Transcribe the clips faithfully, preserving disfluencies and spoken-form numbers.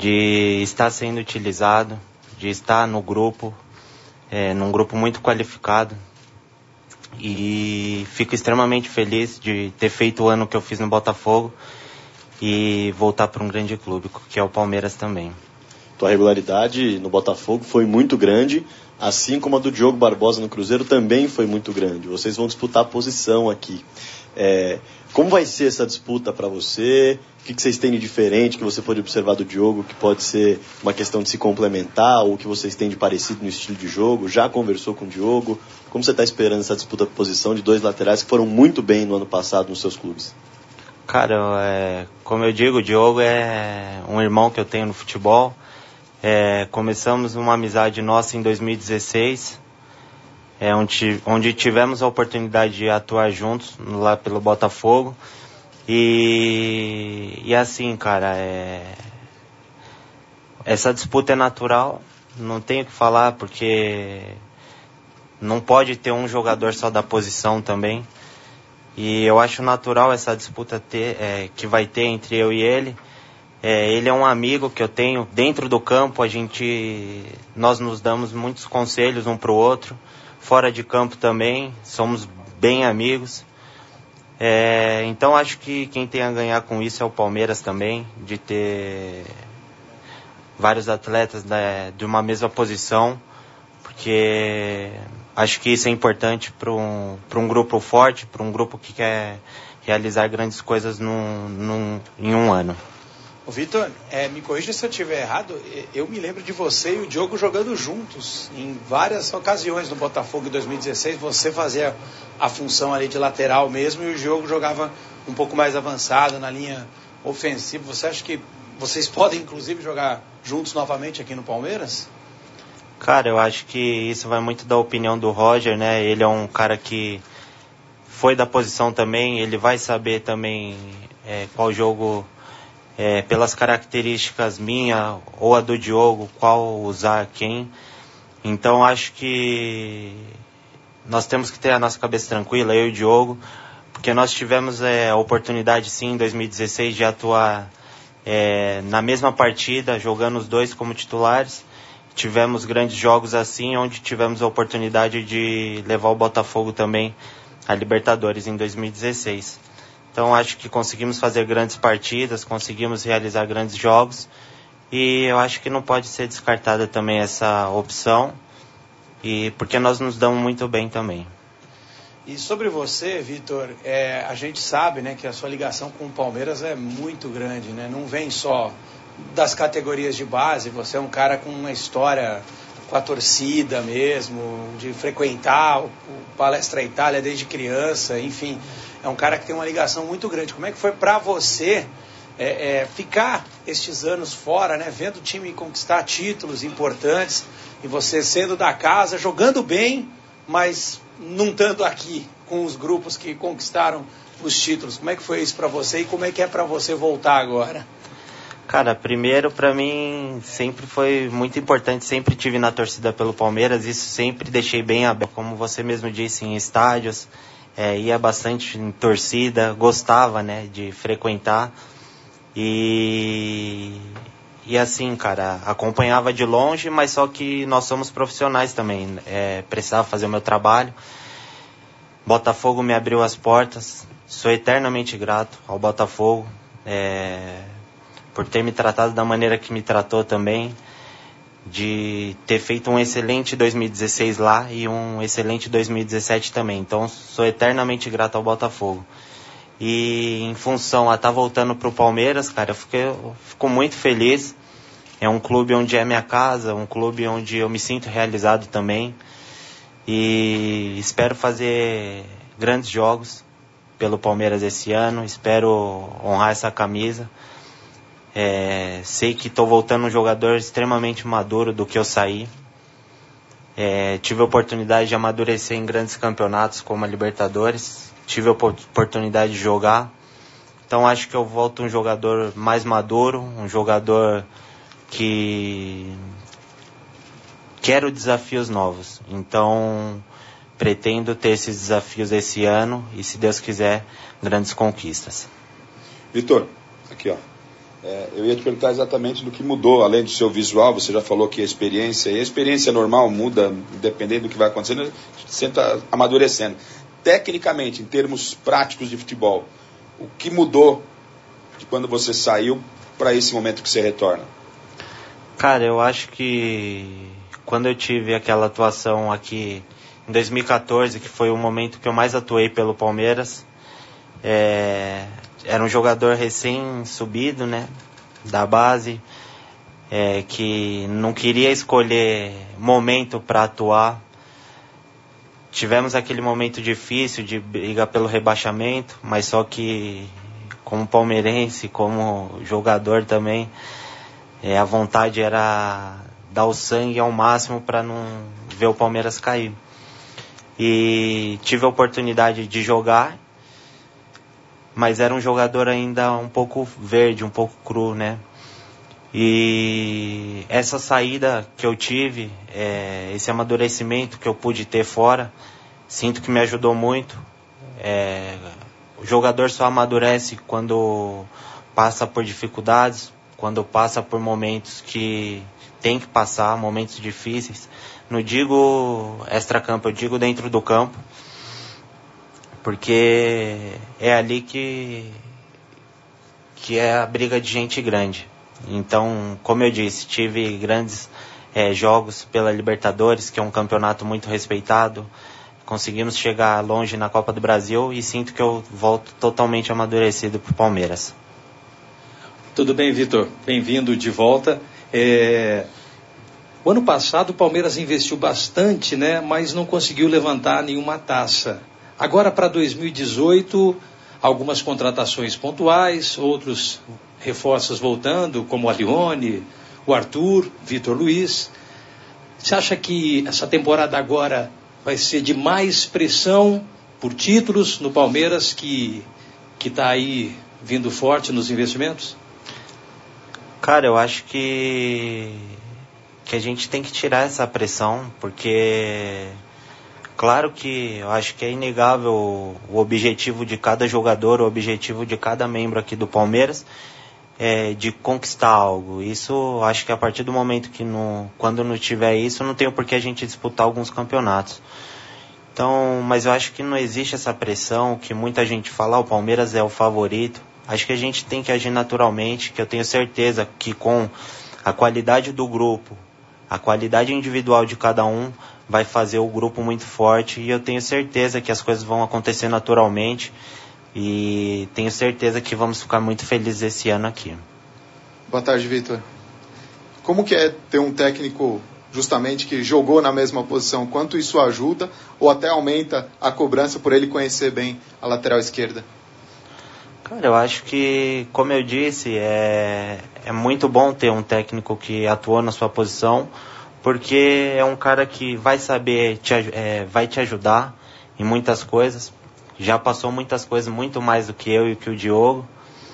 de estar sendo utilizado, de estar no grupo, é, num grupo muito qualificado. E fico extremamente feliz de ter feito o ano que eu fiz no Botafogo e voltar para um grande clube, que é o Palmeiras também. Tua regularidade no Botafogo foi muito grande, assim como a do Diogo Barbosa no Cruzeiro também foi muito grande. Vocês vão disputar a posição aqui. É, como vai ser essa disputa para você? O que, que vocês têm de diferente que você pode observar do Diogo, que pode ser uma questão de se complementar, ou que vocês têm de parecido no estilo de jogo? Já conversou com o Diogo? Como você está esperando essa disputa por posição de dois laterais que foram muito bem no ano passado nos seus clubes? Cara, é, como eu digo, o Diogo é um irmão que eu tenho no futebol. É, começamos uma amizade nossa em dois mil e dezesseis, é, onde, onde tivemos a oportunidade de atuar juntos lá pelo Botafogo. E, e assim, cara, é, essa disputa é natural, não tenho o que falar, porque não pode ter um jogador só da posição também. E eu acho natural essa disputa ter, é, que vai ter entre eu e ele. É, ele é um amigo que eu tenho dentro do campo, a gente, nós nos damos muitos conselhos um para o outro, fora de campo também, somos bem amigos. É, então acho que quem tem a ganhar com isso é o Palmeiras também, de ter vários atletas, né, de uma mesma posição, porque acho que isso é importante para um, para um grupo forte, para um grupo que quer realizar grandes coisas num, num, em um ano. Ô Vitor, é, me corrija se eu estiver errado, eu me lembro de você e o Diogo jogando juntos em várias ocasiões no Botafogo em dois mil e dezesseis. Você fazia a função ali de lateral mesmo e o Diogo jogava um pouco mais avançado na linha ofensiva. Você acha que vocês podem inclusive jogar juntos novamente aqui no Palmeiras? Cara, eu acho que isso vai muito da opinião do Roger, né? Ele é um cara que foi da posição também, ele vai saber também é, qual jogo... É, pelas características minha ou a do Diogo, qual usar quem. Então acho que nós temos que ter a nossa cabeça tranquila, eu e o Diogo, porque nós tivemos é, a oportunidade sim em dois mil e dezesseis de atuar é, na mesma partida, jogando os dois como titulares. Tivemos grandes jogos assim, onde tivemos a oportunidade de levar o Botafogo também a Libertadores em dois mil e dezesseis. Então acho que conseguimos fazer grandes partidas, conseguimos realizar grandes jogos e eu acho que não pode ser descartada também essa opção, e porque nós nos damos muito bem também. E sobre você, Vitor, é, a gente sabe, né, que a sua ligação com o Palmeiras é muito grande, né? Não vem só das categorias de base, você é um cara com uma história com a torcida mesmo, de frequentar o, o Palestra Itália desde criança, enfim... É um cara que tem uma ligação muito grande. Como é que foi para você é, é, ficar estes anos fora, né, vendo o time conquistar títulos importantes e você sendo da casa, jogando bem, mas não estando aqui com os grupos que conquistaram os títulos? Como é que foi isso para você e como é que é para você voltar agora? Cara, primeiro para mim sempre foi muito importante, sempre tive na torcida pelo Palmeiras, isso sempre deixei bem aberto, como você mesmo disse, em estádios. É, ia bastante em torcida, gostava, né, de frequentar e, e assim, cara, acompanhava de longe, mas só que nós somos profissionais também, é, precisava fazer o meu trabalho. Botafogo me abriu as portas, sou eternamente grato ao Botafogo é, por ter me tratado da maneira que me tratou também, de ter feito um excelente dois mil e dezesseis lá e um excelente dois mil e dezessete também. Então sou eternamente grato ao Botafogo. E em função a estar tá voltando para o Palmeiras, cara, eu, fiquei, eu fico muito feliz. É um clube onde é minha casa, um clube onde eu me sinto realizado também. E espero fazer grandes jogos pelo Palmeiras esse ano. Espero honrar essa camisa. É, sei que estou voltando um jogador extremamente maduro do que eu saí. É, tive a oportunidade de amadurecer em grandes campeonatos como a Libertadores. Tive a oportunidade de jogar. Então acho que eu volto um jogador mais maduro, um jogador que quero desafios novos. Então pretendo ter esses desafios esse ano e, se Deus quiser, grandes conquistas. Vitor, aqui ó. É, eu ia te perguntar exatamente do que mudou, além do seu visual. Você já falou que a experiência, e a experiência normal muda, independendo do que vai acontecendo, a gente senta amadurecendo. Tecnicamente, em termos práticos de futebol, o que mudou de quando você saiu para esse momento que você retorna? Cara, eu acho que quando eu tive aquela atuação aqui em dois mil e quatorze, que foi o momento que eu mais atuei pelo Palmeiras, é, era um jogador recém-subido, né, da base, é, que não queria escolher momento para atuar. Tivemos aquele momento difícil de brigar pelo rebaixamento, mas só que como palmeirense, como jogador também, é, a vontade era dar o sangue ao máximo para não ver o Palmeiras cair. E tive a oportunidade de jogar, mas era um jogador ainda um pouco verde, um pouco cru, né? E essa saída que eu tive, é, esse amadurecimento que eu pude ter fora, sinto que me ajudou muito. É, o jogador só amadurece quando passa por dificuldades, quando passa por momentos que tem que passar, momentos difíceis. Não digo extra-campo, eu digo dentro do campo, porque é ali que, que é a briga de gente grande. Então, como eu disse, tive grandes é, jogos pela Libertadores, que é um campeonato muito respeitado. Conseguimos chegar longe na Copa do Brasil e sinto que eu volto totalmente amadurecido para o Palmeiras. Tudo bem, Vitor? Bem-vindo de volta. É... O ano passado o Palmeiras investiu bastante, né, mas não conseguiu levantar nenhuma taça. Agora para dois mil e dezoito, algumas contratações pontuais, outros reforços voltando, como o Alione, o Arthur, Vitor Luiz. Você acha que essa temporada agora vai ser de mais pressão por títulos no Palmeiras, que que está aí vindo forte nos investimentos? Cara, eu acho que, que a gente tem que tirar essa pressão, porque claro que eu acho que é inegável o objetivo de cada jogador, o objetivo de cada membro aqui do Palmeiras, é de conquistar algo. Isso, acho que a partir do momento que não, quando não tiver isso, não tem por que a gente disputar alguns campeonatos. Então, mas eu acho que não existe essa pressão, que muita gente fala, ah, o Palmeiras é o favorito. Acho que a gente tem que agir naturalmente, que eu tenho certeza que com a qualidade do grupo, a qualidade individual de cada um, vai fazer o grupo muito forte, e eu tenho certeza que as coisas vão acontecer naturalmente, e tenho certeza que vamos ficar muito felizes esse ano aqui. Boa tarde, Vitor. Como que é ter um técnico justamente que jogou na mesma posição? Quanto isso ajuda ou até aumenta a cobrança por ele conhecer bem a lateral esquerda? Cara, eu acho que, como eu disse, é, é muito bom ter um técnico que atuou na sua posição, porque é um cara que vai saber, te, é, vai te ajudar em muitas coisas. Já passou muitas coisas, muito mais do que eu e que o Diogo.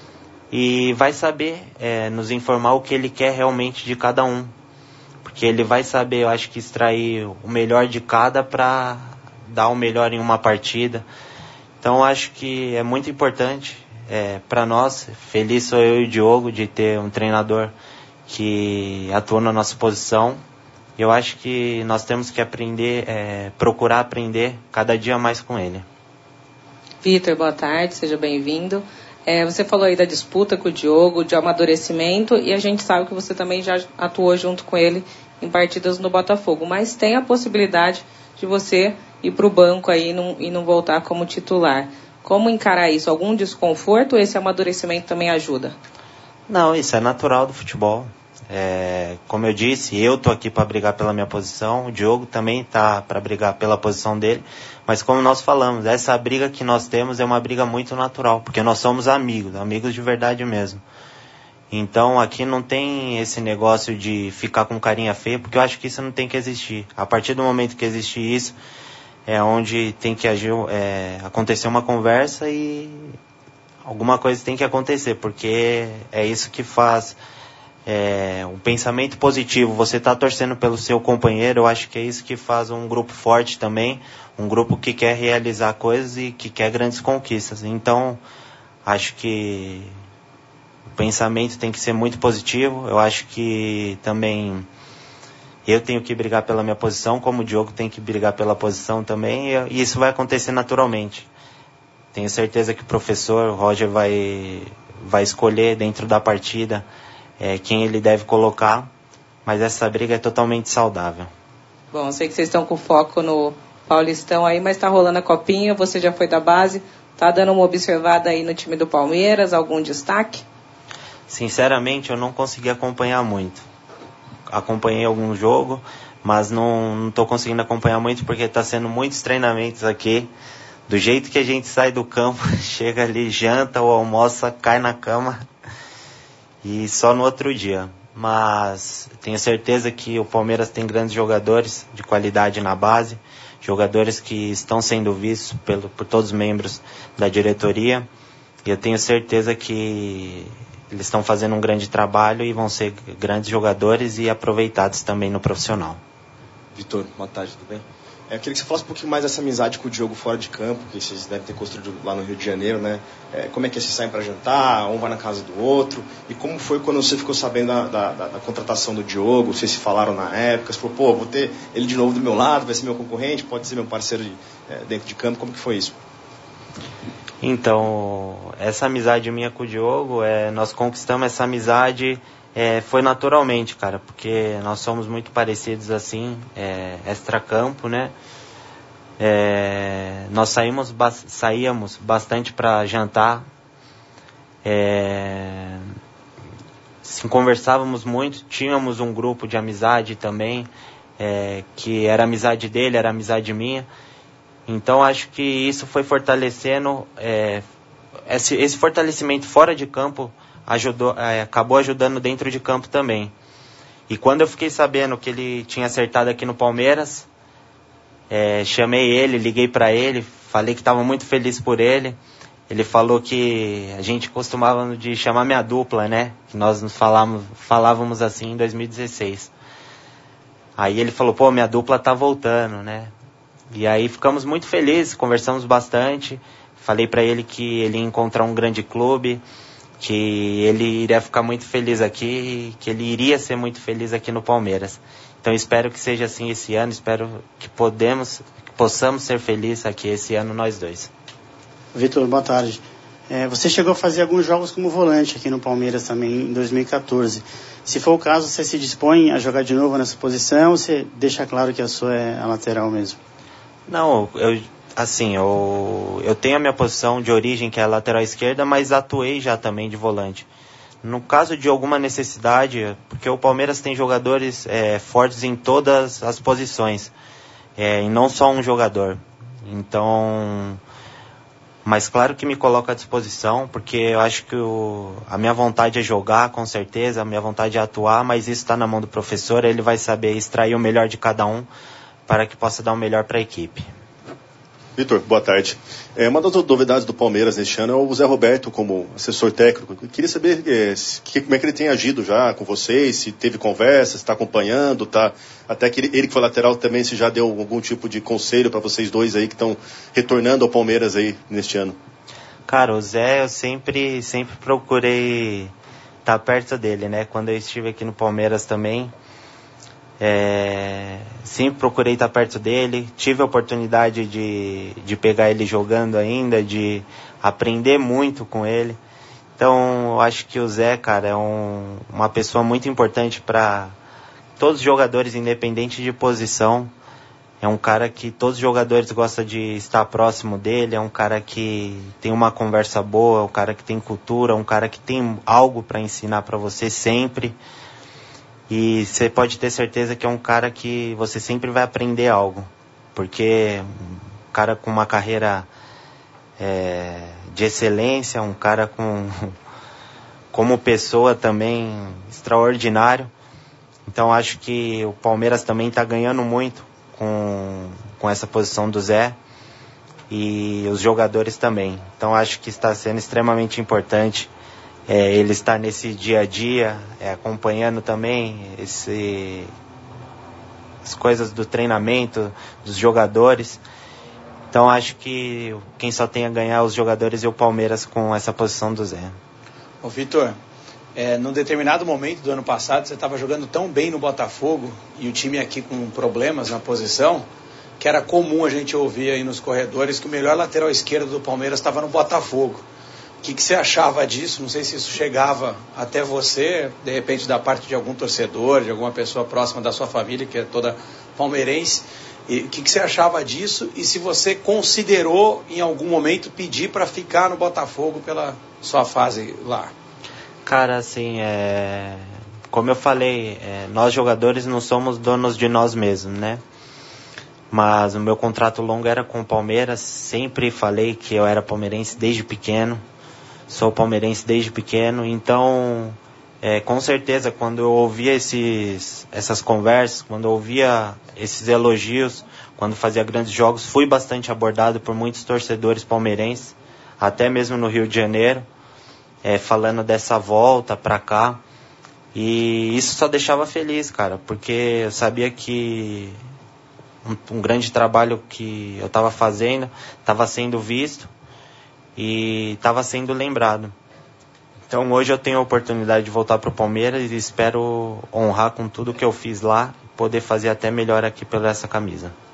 E vai saber é, nos informar o que ele quer realmente de cada um. Porque ele vai saber, eu acho que, extrair o melhor de cada para dar o melhor em uma partida. Então, eu acho que é muito importante é, para nós. Feliz sou eu e o Diogo de ter um treinador que atua na nossa posição. Eu acho que nós temos que aprender, é, procurar aprender cada dia mais com ele. Vitor, boa tarde, seja bem-vindo. É, você falou aí da disputa com o Diogo, de amadurecimento, e a gente sabe que você também já atuou junto com ele em partidas no Botafogo, mas tem a possibilidade de você ir para o banco aí e não, e não voltar como titular. Como encarar isso? Algum desconforto ou esse amadurecimento também ajuda? Não, isso é natural do futebol. É, como eu disse, eu tô aqui para brigar pela minha posição, o Diogo também tá para brigar pela posição dele, mas como nós falamos, essa briga que nós temos é uma briga muito natural, porque nós somos amigos, amigos de verdade mesmo. Então aqui não tem esse negócio de ficar com carinha feia, porque eu acho que isso não tem que existir. A partir do momento que existe isso, é onde tem que agir, é, acontecer uma conversa e alguma coisa tem que acontecer, porque é isso que faz é, um pensamento positivo. Você está torcendo pelo seu companheiro, eu acho que é isso que faz um grupo forte também, um grupo que quer realizar coisas e que quer grandes conquistas. Então, acho que pensamento tem que ser muito positivo. Eu acho que também eu tenho que brigar pela minha posição, como o Diogo tem que brigar pela posição também, e isso vai acontecer naturalmente. Tenho certeza que o professor, o Roger, vai, vai escolher dentro da partida é, quem ele deve colocar, mas essa briga é totalmente saudável. Bom, sei que vocês estão com foco no Paulistão aí, mas está rolando a copinha, você já foi da base, tá dando uma observada aí no time do Palmeiras, algum destaque? Sinceramente, eu não consegui acompanhar muito. Acompanhei algum jogo, mas não estou conseguindo acompanhar muito porque está sendo muitos treinamentos aqui. Do jeito que a gente sai do campo, chega ali, janta ou almoça, cai na cama e só no outro dia. Mas tenho certeza que o Palmeiras tem grandes jogadores de qualidade na base, jogadores que estão sendo vistos pelo, por todos os membros da diretoria, e eu tenho certeza que eles estão fazendo um grande trabalho e vão ser grandes jogadores e aproveitados também no profissional. Vitor, boa tarde, tudo bem? É, eu queria que você falasse um pouquinho mais dessa amizade com o Diogo fora de campo, que vocês devem ter construído lá no Rio de Janeiro, né? É, como é que vocês saem para jantar, um vai na casa do outro, e como foi quando você ficou sabendo da, da, da, da contratação do Diogo, vocês se falaram na época, você falou, pô, vou ter ele de novo do meu lado, vai ser meu concorrente, pode ser meu parceiro de, é, dentro de campo, como que foi isso? Então, essa amizade minha com o Diogo, é, nós conquistamos essa amizade, é, foi naturalmente, cara, porque nós somos muito parecidos assim, é, extra-campo, né? É, nós saímos, saíamos bastante para jantar, é, sim, conversávamos muito, tínhamos um grupo de amizade também, é, que era amizade dele, era amizade minha. Então acho que isso foi fortalecendo, é, esse, esse fortalecimento fora de campo ajudou, é, acabou ajudando dentro de campo também. E quando eu fiquei sabendo que ele tinha acertado aqui no Palmeiras, é, chamei ele, liguei para ele, falei que estava muito feliz por ele. Ele falou que a gente costumava de chamar minha dupla, né? Que nós nos falávamos, falávamos assim em dois mil e dezesseis. Aí ele falou, pô, minha dupla tá voltando, né? E aí ficamos muito felizes, conversamos bastante. Falei para ele que ele ia encontrar um grande clube, que ele iria ficar muito feliz aqui, que ele iria ser muito feliz aqui no Palmeiras. Então espero que seja assim esse ano, espero que, podemos, que possamos ser felizes aqui esse ano nós dois. Vitor, boa tarde. É, você chegou a fazer alguns jogos como volante aqui no Palmeiras também em dois mil e catorze. Se for o caso, você se dispõe a jogar de novo nessa posição ou você deixa claro que a sua é a lateral mesmo? Não, eu, assim, eu, eu tenho a minha posição de origem, que é a lateral esquerda, mas atuei já também de volante. No caso de alguma necessidade, porque o Palmeiras tem jogadores é, fortes em todas as posições, é, e não só um jogador. Então, mas claro que me coloco à disposição, porque eu acho que o, a minha vontade é jogar, com certeza, a minha vontade é atuar, mas isso está na mão do professor, ele vai saber extrair o melhor de cada um, para que possa dar o melhor para a equipe. Vitor, boa tarde. É, uma das novidades do Palmeiras neste ano é o Zé Roberto como assessor técnico. Eu queria saber é, que, como é que ele tem agido já com vocês, se teve conversa, se está acompanhando, tá? Até que ele, ele que foi lateral também, se já deu algum tipo de conselho para vocês dois aí que estão retornando ao Palmeiras aí neste ano. Cara, o Zé eu sempre, sempre procurei estar perto dele, né? Quando eu estive aqui no Palmeiras também, É, sempre procurei estar perto dele, tive a oportunidade de, de pegar ele jogando ainda, de aprender muito com ele. Então eu acho que o Zé, cara, é um, uma pessoa muito importante para todos os jogadores, independente de posição. É um cara que todos os jogadores gostam de estar próximo dele, é um cara que tem uma conversa boa, é um cara que tem cultura, é um cara que tem algo para ensinar para você sempre. E você pode ter certeza que é um cara que você sempre vai aprender algo. Porque um cara com uma carreira é, de excelência, um cara com, como pessoa também extraordinário. Então acho que o Palmeiras também está ganhando muito com, com essa posição do Zé. E os jogadores também. Então acho que está sendo extremamente importante. É, ele está nesse dia a dia, é, acompanhando também esse, as coisas do treinamento, dos jogadores. Então acho que quem só tem a ganhar os jogadores é o Palmeiras com essa posição do Zé. Ô Vitor, É, num determinado momento do ano passado, você estava jogando tão bem no Botafogo e o time aqui com problemas na posição, que era comum a gente ouvir aí nos corredores que o melhor lateral esquerdo do Palmeiras estava no Botafogo. O que, que você achava disso? Não sei se isso chegava até você, de repente da parte de algum torcedor, de alguma pessoa próxima da sua família, que é toda palmeirense. E o que, que você achava disso? E se você considerou em algum momento pedir para ficar no Botafogo pela sua fase lá? Cara, assim, é... como eu falei, é... nós jogadores não somos donos de nós mesmos, né? Mas o meu contrato longo era com o Palmeiras, sempre falei que eu era palmeirense desde pequeno, sou palmeirense desde pequeno, então, é, com certeza, quando eu ouvia esses, essas conversas, quando eu ouvia esses elogios, quando fazia grandes jogos, fui bastante abordado por muitos torcedores palmeirenses, até mesmo no Rio de Janeiro, é, falando dessa volta pra cá, e isso só deixava feliz, cara, porque eu sabia que um, um grande trabalho que eu estava fazendo estava sendo visto e estava sendo lembrado. Então hoje eu tenho a oportunidade de voltar para o Palmeiras e espero honrar com tudo que eu fiz lá e poder fazer até melhor aqui pela essa camisa.